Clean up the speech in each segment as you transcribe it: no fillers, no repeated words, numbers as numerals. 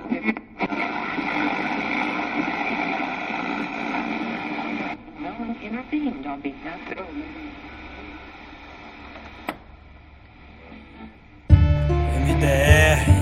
MDR.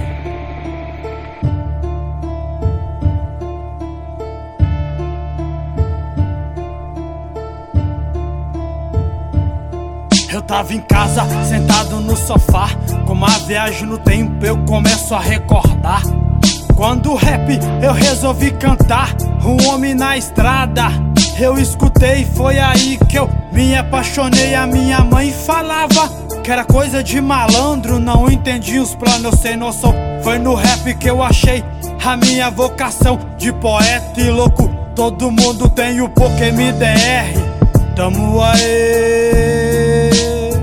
Eu tava em casa, sentado no sofá. Como a viagem no tempo eu começo a recordar. Quando o rap eu resolvi cantar, um homem na estrada eu escutei, foi aí que eu me apaixonei. A minha mãe falava que era coisa de malandro, não entendi os planos, eu sem noção. Foi no rap que eu achei a minha vocação de poeta e louco. Todo mundo tem o pouco MDR, tamo aí.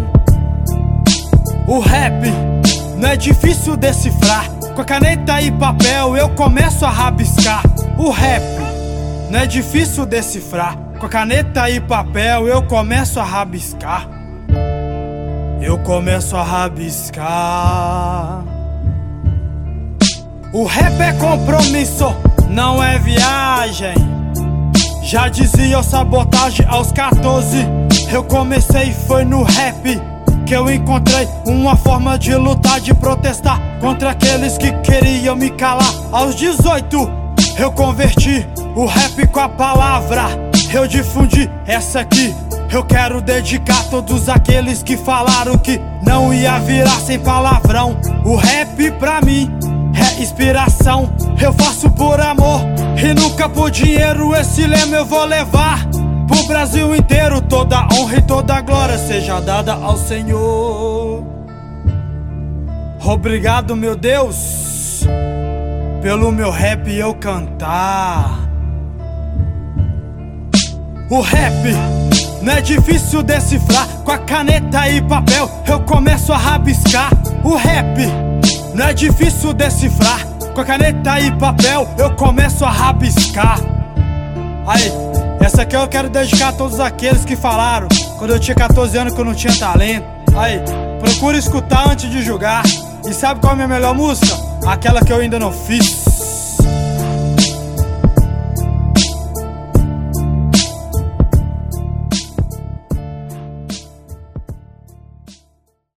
O rap não é difícil decifrar, com a caneta e papel eu começo a rabiscar. O rap não é difícil decifrar, com a caneta e papel eu começo a rabiscar. Eu começo a rabiscar. O rap é compromisso, não é viagem. Já dizia o Sabotagem aos 14. Eu comecei, foi no rap que eu encontrei uma forma de lutar, de protestar contra aqueles que queriam me calar. Aos 18 eu converti o rap com a palavra, eu difundi essa aqui. Eu quero dedicar a todos aqueles que falaram que não ia virar sem palavrão. O rap pra mim é inspiração, eu faço por amor e nunca por dinheiro. Esse lema eu vou levar pro Brasil inteiro. Toda honra e toda glória seja dada ao Senhor. Obrigado, meu Deus, pelo meu rap eu cantar. O rap não é difícil decifrar, com a caneta e papel eu começo a rabiscar. O rap não é difícil decifrar, com a caneta e papel eu começo a rabiscar. Aí, essa aqui eu quero dedicar a todos aqueles que falaram quando eu tinha 14 anos que eu não tinha talento. Aí, procura escutar antes de julgar. E sabe qual é a minha melhor música? Aquela que eu ainda não fiz.